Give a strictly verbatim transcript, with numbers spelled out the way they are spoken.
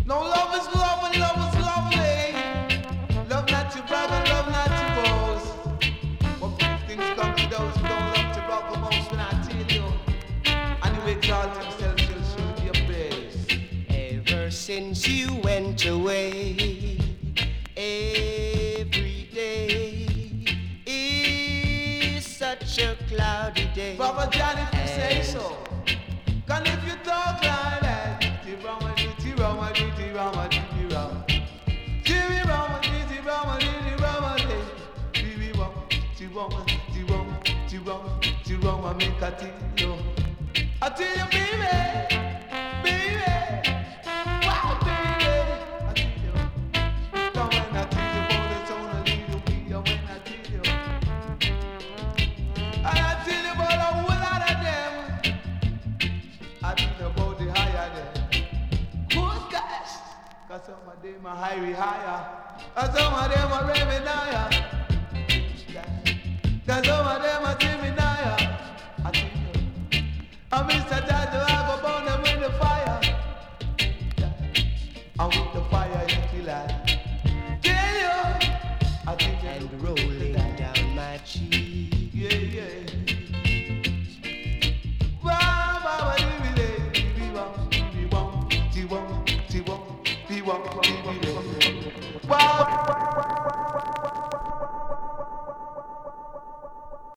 No, love is love and love is lovely. Love not your brother, love not your boss. What good things come to those who don't love to rock the most when I tell you. And you exalt himself, shall show your praise. Ever since you went away, every day is such a cloudy day. Papa John, if you say so. Can if you talk like that, ditty rama, ditty rama, ditty rama, ditty rama, ditty rama, ditty rama, ditty rama, ditty rama, ditty rama, ditty rama, ditty rama, ditty rama, make a tell you, I tell you, baby, baby, wow, baby, I tell you, come when I tell you, boy, it's on a little bit, when I tell you, and I tell you about a whole lot of them. I think about the higher there. Good guys. Cause some of them are high higher. And some of them are raving higher. Cause some of them are dreaming higher. I think you. And Mister John